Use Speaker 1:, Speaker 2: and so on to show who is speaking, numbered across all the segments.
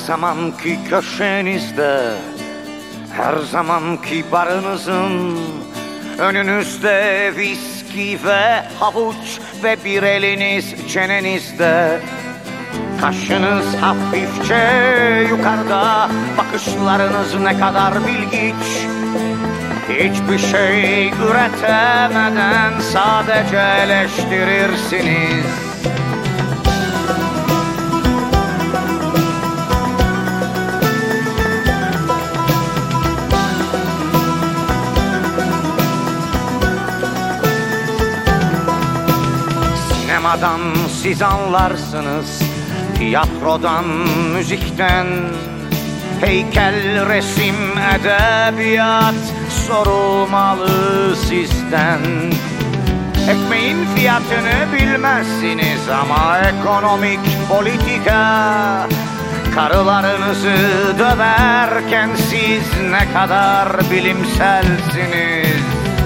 Speaker 1: zamanki köşenizde, her zamanki barınızın önünüzde viski ve havuç ve bir eliniz çenenizde. Kaşınız hafifçe yukarıda, bakışlarınız ne kadar bilgiç. Hiçbir şey üretemeden sadece eleştirirsiniz. Sinemadan siz anlarsınız, tiyatrodan, müzikten, heykel, resim, edebiyat sorulmalı sizden. Ekmeğin fiyatını bilmezsiniz ama ekonomik politika, karılarınızı döverken siz ne kadar bilimselsiniz.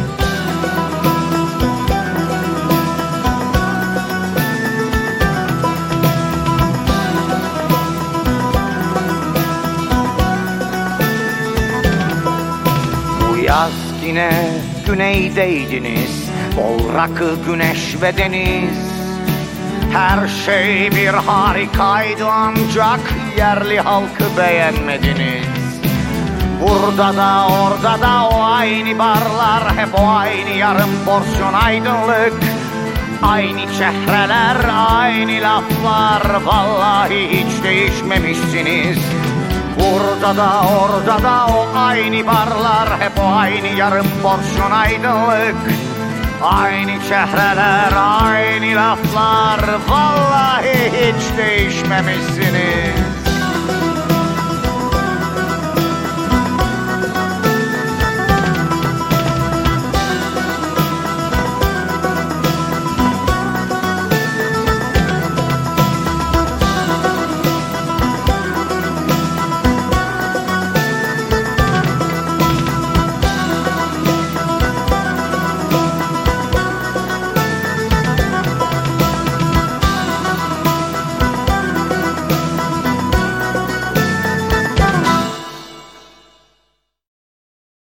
Speaker 1: Yaz yine güneydeydiniz, bol rakı, güneş ve deniz. Her şey bir harikaydı ancak yerli halkı beğenmediniz. Burada da orada da o aynı barlar, hep o aynı yarım porsiyon aydınlık. Aynı çehreler, aynı laflar, vallahi hiç değişmemişsiniz. Burada da orada da o aynı barlar, hep o aynı yarım porsiyon aydınlık. Aynı çehreler, aynı laflar, vallahi hiç değişmemişsiniz.